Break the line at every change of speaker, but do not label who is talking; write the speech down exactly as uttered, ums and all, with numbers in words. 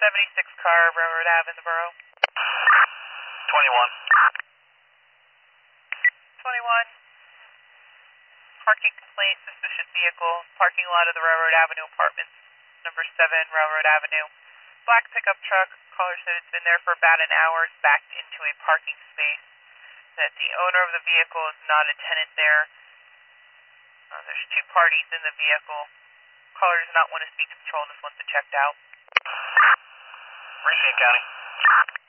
seventy-six car, Railroad Ave in the borough.
twenty-one.
twenty-one. Parking complaint, suspicious vehicle, parking lot of the Railroad Avenue Apartments, number seven, Railroad Avenue. Black pickup truck, caller said it's been there for about an hour, it's backed into a parking space, that the owner of the vehicle is not a tenant there. Uh, there's two parties in the vehicle. Caller does not want to speak to patrol and just wants it checked out.
Racine County.